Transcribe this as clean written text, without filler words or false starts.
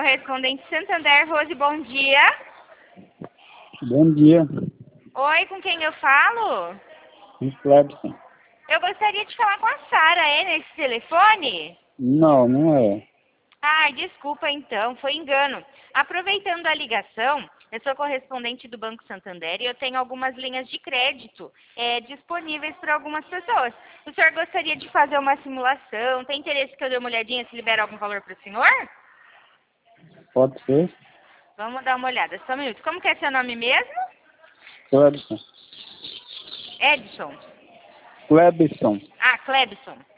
correspondente Santander. Rose, bom dia. Bom dia, Oi, com quem eu falo? Clebson. Eu gostaria de falar com a Sara, nesse telefone? Não, não é. Ai, desculpa então, foi engano. Aproveitando a ligação, eu sou correspondente do Banco Santander e eu tenho algumas linhas de crédito disponíveis para algumas pessoas. O senhor gostaria de fazer uma simulação? Tem interesse que eu dê uma olhadinha se libera algum valor para o senhor? Pode ser? Vamos dar uma olhada, só um minuto. Como que é seu nome mesmo? Clebson. Edson. Clebson. Ah, Clebson.